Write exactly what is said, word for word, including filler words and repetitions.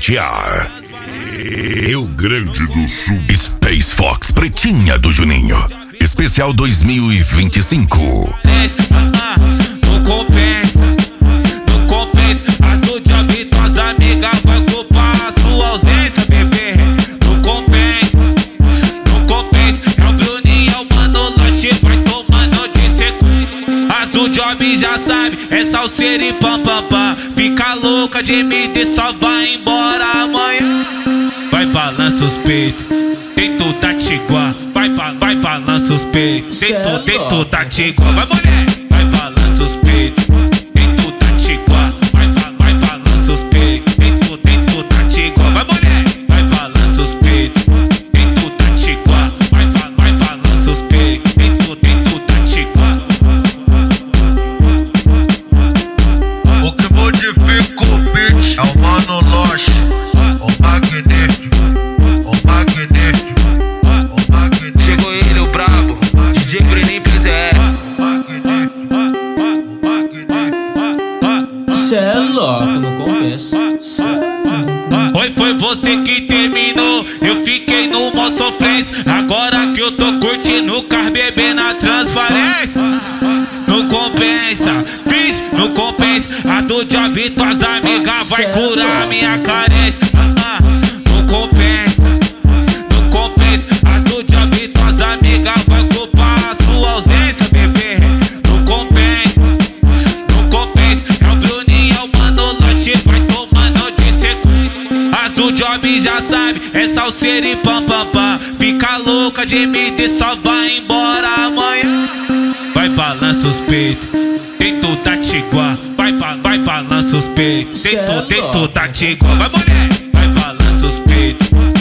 sortear. Rio Grande do Sul. Space Fox Pretinha do Juninho. Especial dois mil e vinte e cinco. Não compensa, não compensa. As do job, tuas amigas vai culpar a sua ausência, bebê. Não compensa, não compensa. É o Bruninho, é o Mano Lote, vai tomando de sequência. As do job já sabe, é salseira e pam pam pam. Fica louca de me ter, só vai embora amanhã. Vai balança os peitos, dentro da tiguá. Vai, ba vai balança os peitos, dentro, dentro da tiguá. Vai mulher, vai balança os peitos, dentro da tiguá. Vai, ba vai balança os peitos, dentro, dentro da tiguá. Vai mulher, vai balança os peitos, dentro da tiguá. Vai, ba vai balança os peitos, dentro, dentro da tiguá. O que modifica o beat é o Mano Lote, o magnífico, o magnífico, o magnífico. Chegou ele, o brabo, D J Bruninho P Z S. Cê é louco, não compensa. Oi, foi você que terminou, eu fiquei no mó sofrência. Agora que eu tô curtindo o carro, bebendo na transparência. Não compensa, bicho, não compensa. A do job, tuas amigas vai curar minha carência. Não compensa, não compensa. As do job, tuas amigas vai culpar a sua ausência, bebê. Não compensa, não compensa. É o Bruninho, é o Mano Lote, vai tomando de sequência. As do job já sabe, é salseira e pam pam pam. Fica louca de me ter, só vai embora amanhã. Vai balança os peitos, dentro da tiguá. Vai, ba vai balança os peitos, dentro, dentro da tiguá. Vai mulher, vai balança os peitos.